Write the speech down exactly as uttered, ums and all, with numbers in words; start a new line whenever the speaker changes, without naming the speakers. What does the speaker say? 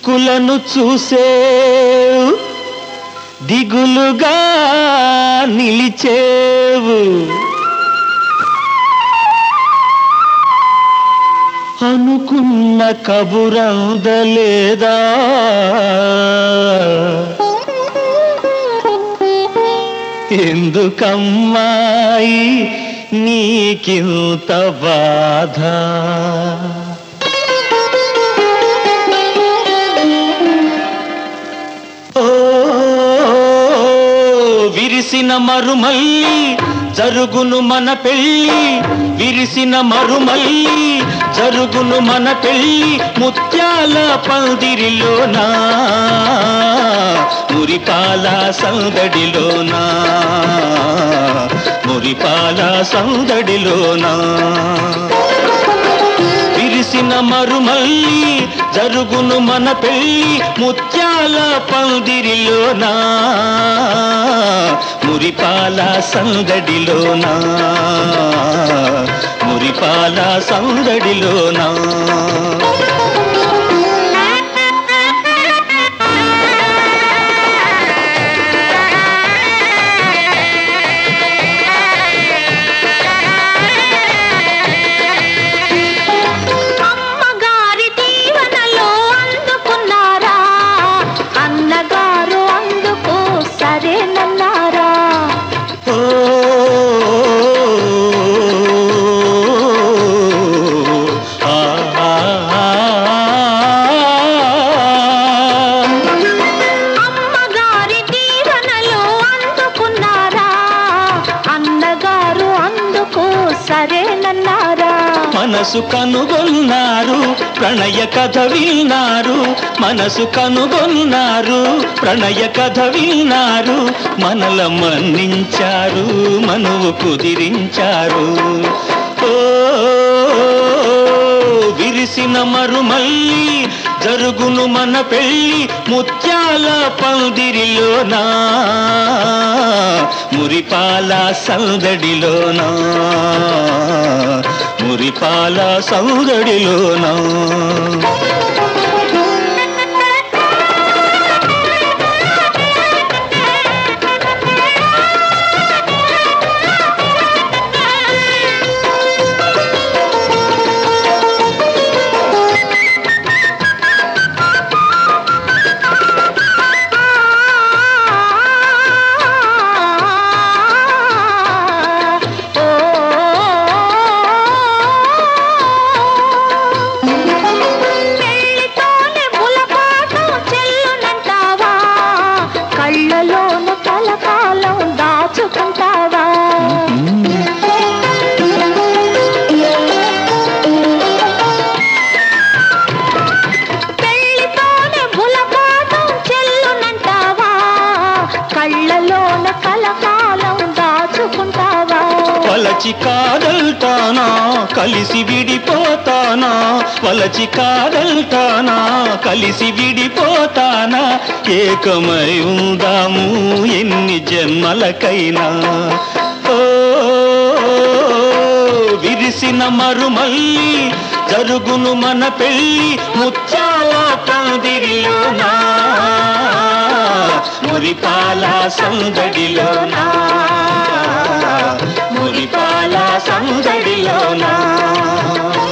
దిక్కులను చూసే దిగులుగా నిలిచేవు అనుకున్న కబురందలేదా ఎందుకమ్మాయి నీకింత బాధ విరిసిన మరుమల్లి జరుగును మన పెళ్ళి విరిసిన మరుమల్లి జరుగును మన పెళ్ళి ముత్యాల పందిరిలోనా మురిపాల సందడిలోనా మురిపాల సందడిలోనా విరిసిన మరుమల్లి జరుగును మన పెళ్ళి ముత్యాల పందిరిలోనా మురిపాల సందడిలోనా మురిపాల సందడిలోనా మనసు కనుగొన్నారు ప్రణయ కథ విన్నారు మనసు కనుగొన్నారు ప్రణయ కథ విన్నారు మనల మన్నించారు మనువు కుదిరించారు ఓ విరిసిన మరుమల్లి జరుగును మన పెళ్ళి ముత్యాల పందిరిలోనా మురిపాల సందడిలోనా మురిపాల సందడిలోనా వలచి కాదల్తానా కలిసి విడిపోతానా వలచి కాదల్తానా కలిసి విడిపోతానా ఏకమై ఉందాము ఎన్ని జన్మలకైనా ఓ విరిసిన మరుమల్లి జరుగును మన పెళ్ళి ముత్యాల పందిరిలోనా మురిపాల సందడిలోనా మురిపాల సందడిలోనా